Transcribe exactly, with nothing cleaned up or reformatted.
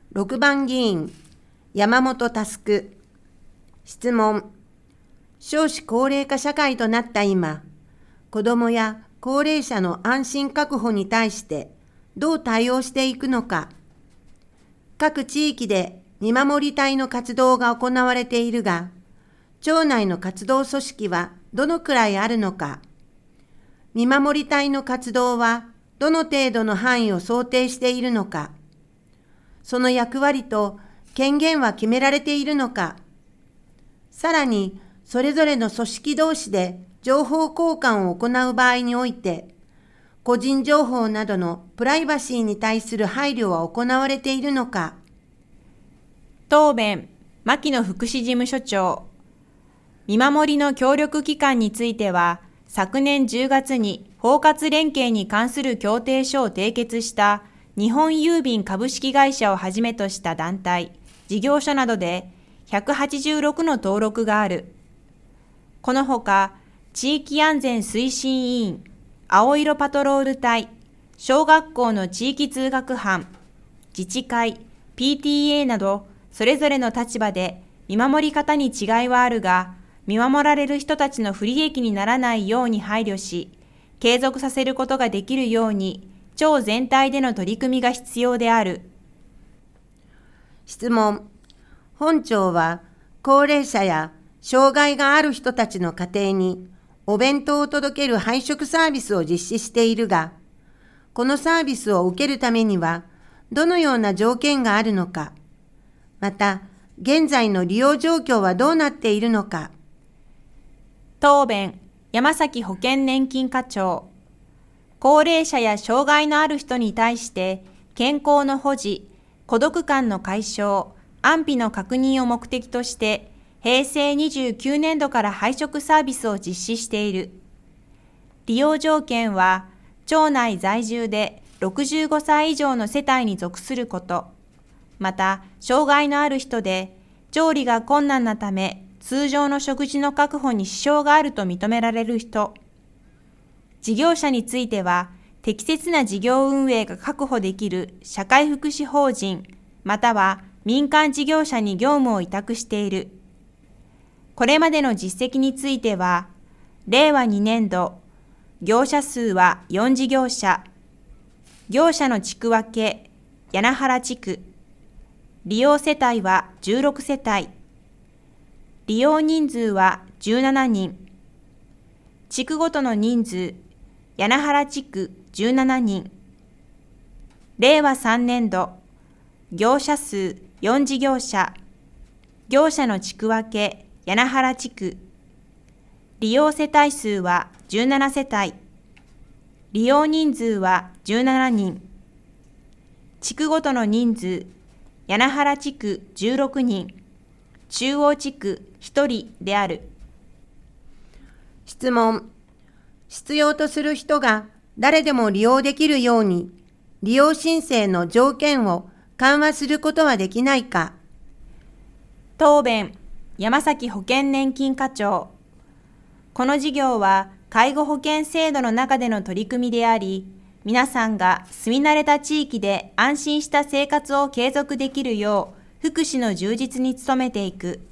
ろくばん議員、山本佑。質問。少子高齢化社会となった今、子どもや高齢者の安心確保に対してどう対応していくのか。各地域で見守り隊の活動が行われているが、町内の活動組織はどのくらいあるのか。見守り隊の活動はどの程度の範囲を想定しているのか。その役割と権限は決められているのか。さらに、それぞれの組織同士で情報交換を行う場合において、個人情報などのプライバシーに対する配慮は行われているのか。 答弁、牧野福祉事務所長。見守りの協力機関については、昨年じゅうがつに包括連携に関する協定書を締結した日本郵便株式会社をはじめとした団体、事業所などでひゃくはちじゅうろくの登録がある。このほか、地域安全推進委員、青色パトロール隊、小学校の地域通学班、自治会、ピーティーエー など、それぞれの立場で見守り方に違いはあるが、見守られる人たちの不利益にならないように配慮し、継続させることができるように、町全体での取り組みが必要である。 質問。本町は高齢者や障害がある人たちの家庭にお弁当を届ける配食サービスを実施しているが、このサービスを受けるためにはどのような条件があるのか、また現在の利用状況はどうなっているのか。 答弁、山崎保険年金課長。高齢者や障害のある人に対して健康の保持、孤独感の解消、安否の確認を目的としてへいせいにじゅうきゅうねんどから配食サービスを実施している。利用条件は町内在住でろくじゅうごさい以上の世帯に属すること、また障害のある人で調理が困難なため通常の食事の確保に支障があると認められる人、事業者については適切な事業運営が確保できる社会福祉法人または民間事業者に業務を委託している。これまでの実績については、れいわにねんど、業者数はよんじぎょうしゃ、業者の地区分け、柳原地区、利用世帯はじゅうろくせたい、利用人数はじゅうななにん、地区ごとの人数、柳原地区じゅうななにん、れいわさんねんど、業者数よんじぎょうしゃ、業者の地区分け、柳原地区、利用世帯数はじゅうななせたい、利用人数はじゅうななにん、地区ごとの人数、柳原地区じゅうろくにん、中央地区ひとりである。 質問。必要とする人が誰でも利用できるように、利用申請の条件を緩和することはできないか。 答弁、山崎保険年金課長。この事業は介護保険制度の中での取り組みであり、皆さんが住み慣れた地域で安心した生活を継続できるよう、福祉の充実に努めていく。